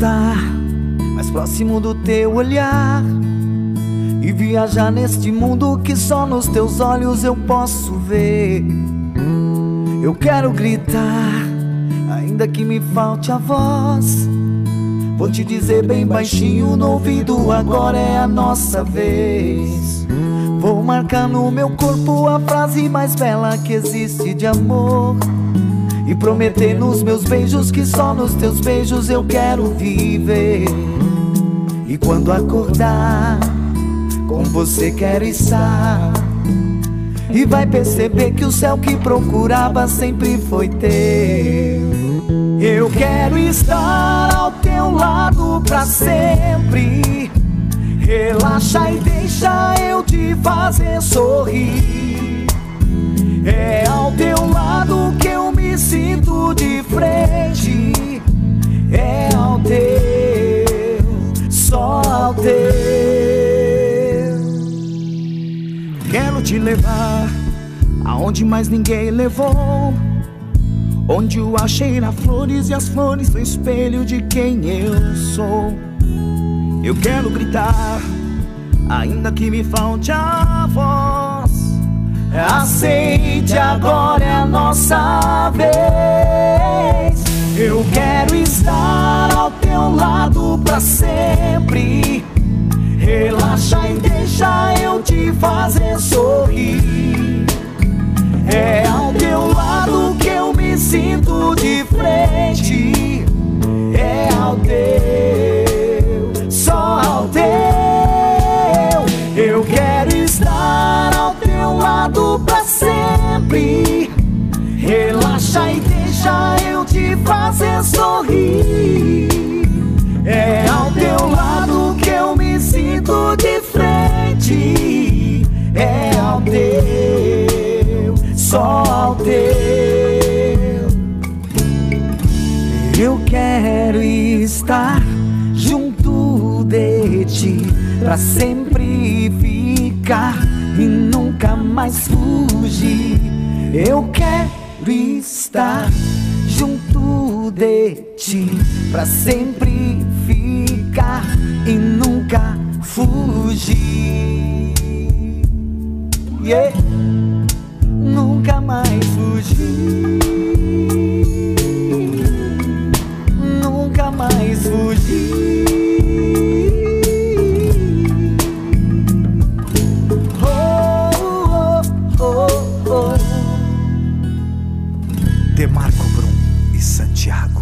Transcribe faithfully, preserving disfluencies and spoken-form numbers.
estar mais próximo do teu olhar e viajar neste mundo que só nos teus olhos eu posso ver. Eu quero gritar, ainda que me falte a voz. Vou te dizer bem baixinho no ouvido, agora é a nossa vez. Vou marcar no meu corpo a frase mais bela que existe de amor e prometer nos meus beijos que só nos teus beijos eu quero viver. E quando acordar, com você quero estar, e vai perceber que o céu que procurava sempre foi teu. Eu quero estar ao teu lado pra sempre. Relaxa e deixa eu te fazer sorrir. É ao teu lado que eu me sinto de frente. É ao teu, só ao teu. Quero te levar aonde mais ninguém levou, onde o ar cheira flores e as flores são espelho de quem eu sou. Eu quero gritar, ainda que me falte a voz. Aceite, agora é a nossa vez. Eu quero estar ao teu lado pra sempre. Relaxa e deixa eu te fazer sorrir. É ao teu lado que eu me sinto de frente. É ao teu, só ao teu. Eu quero estar ao teu lado pra sempre. Relaxa e deixa eu te fazer sorrir. É ao teu lado que eu me sinto de frente. É ao teu, só ao teu. Eu quero estar junto de ti pra sempre ficar e nunca mais fugir. Eu quero estar junto de ti pra sempre ficar e nunca fugir. Yeah. Nunca mais fugir. Nunca mais fugir. Oh, oh, oh, oh. Demarco Brum e Santiago.